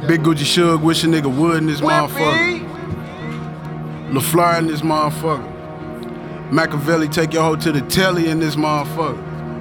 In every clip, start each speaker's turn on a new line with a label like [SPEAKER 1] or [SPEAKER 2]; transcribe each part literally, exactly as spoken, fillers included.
[SPEAKER 1] Big Gucci Shug, wish a nigga would in this motherfucker. LaFleur in this motherfucker. Machiavelli, take your hoe to the telly in this motherfucker.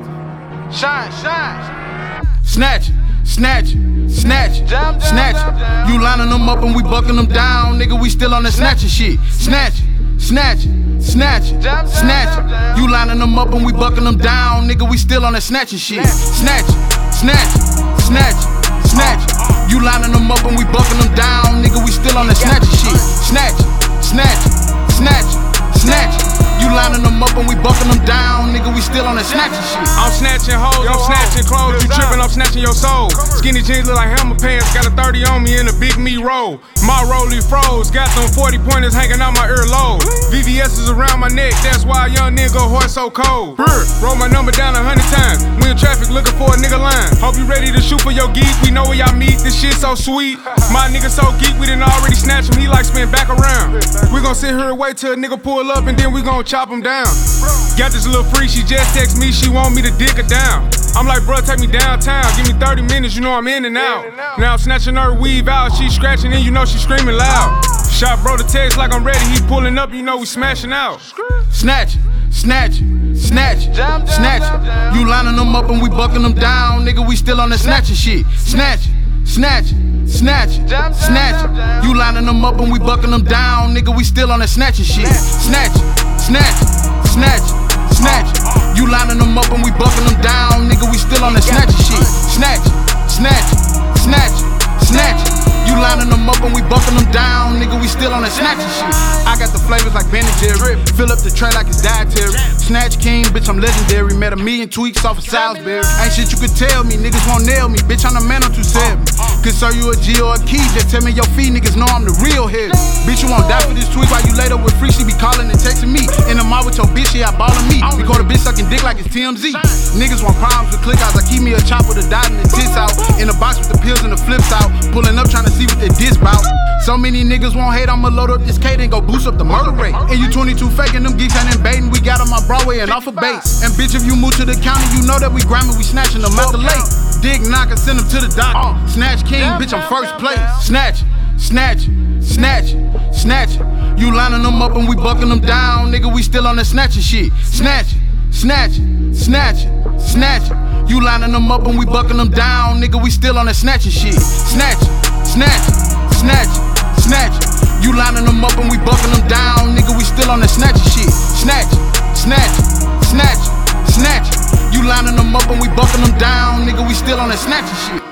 [SPEAKER 2] Shine, shine.
[SPEAKER 1] Snatch it, snatch it, snatch it, snatch it. You lining them up and we bucking them down, nigga. We still on the snatching shit. Snatch it, snatch it, snatch it, snatch it. You lining them up and we bucking them down, nigga. We still on the snatching shit. Snatch it, snatch it, snatch it, snatch it. You lining them up and we bucking them down, nigga. We still on the snatching shit. Snatch it, snatch it, snatch it, snatch it. You lining them up and we bucking them down, nigga, we still on the snatching shit.
[SPEAKER 3] I'm snatching hoes, I'm snatching clothes, you tripping, I'm snatching your soul. Skinny jeans look like hammer pants, got a thirty on me in a big me roll. My rollie froze, got them forty pointers hanging out my earlobe. V V S is around my neck, that's why a young nigga horse so cold. Brr, roll my number down a hundred times, we in traffic looking for a nigga line. Hope you ready to shoot for your geek, we know where y'all meet, this shit so sweet. My nigga so geek, we done already snatched him, he like spin back around. We gon' sit here and wait till a nigga pull up and then we gon' chop him down. Got this little freak, she just text me, she want me to dick her down. I'm like, bruh, take me downtown, give me thirty minutes, you know I'm in and out. Now I'm snatching her weave out, she scratching in, you know she screaming loud. Shot bro the text like I'm ready, he pulling up, you know we smashing out.
[SPEAKER 1] Snatch it, snatch it, snatch it, snatch it. You lining them up and we bucking them down, nigga, we still on the snatching shit. Snatch it, snatch it, snatch it, snatch it. You lining them up and we bucking them down, nigga, we still on the snatching shit. Snatch it, snatch it, snatch it, snatch it. You lining them up and we bucking them down, nigga, we still on the snatching shit. Snatch it, snatch it, snatch it, snatch it. You lining them up and we bucking them down, nigga, we still on the snatching shit. I got the flavors like Ben and Jerry, fill up the tray like it's dietary. Snatch king, bitch, I'm legendary. Met a million tweaks off of Salisbury. Ain't shit you could tell me, niggas won't nail me. Bitch, I'm the man, I'm two seven. Could serve you a G or a key, just tell me your fee, niggas know I'm the real head. Bitch, you won't die for this tweet while you laid up with free, she be calling and texting me. In the mall with your bitch, she out ballin' me. We call the bitch sucking dick like it's T M Z. Niggas want problems with click outs, I keep me a chop with a dot and the tits out. In the box with the pills and the flips out. Pulling up trying to see what they diss bout. So many niggas won't hate, I'ma load up this K and go boost up the murder rate. And you twenty-two faking, them geeks ain't invading. We got them on Broadway and off of base. And bitch, if you move to the county, you know that we grinding, we snatching them out the lake. Dig knock and send them to the doctor. Snatch king, bitch, I'm first place. Snatch, snatch, snatch, snatch. You lining them up and we bucking them down, nigga, we still on the snatching shit. Snatch, snatch, snatch, snatch. You lining them up and we bucking them down, nigga, we still on the snatching shit. Snatch, snatch, snatch, snatch. You lining them up and we bucking them down, nigga, we still on the snatching shit. Snatch, snatch, snatch, snatch. You lining them up and we bucking them down, nigga, we still on the snatching shit.